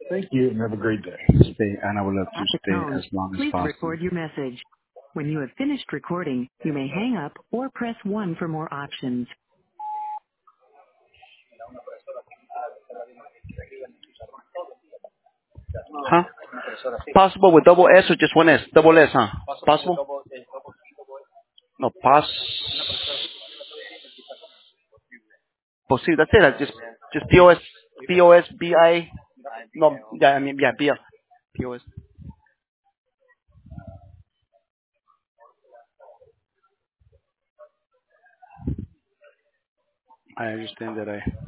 Thank you and have a great day. Stay, and I would love to At the stay tone, as long as please possible. record your message. When you have finished recording, you may hang up or press 1 for more options. Huh? Possible with double S or just one S? Double S, huh? Possible? No, Well, see, that's it. I just POSBI. No, yeah, I mean, yeah, POS. I understand that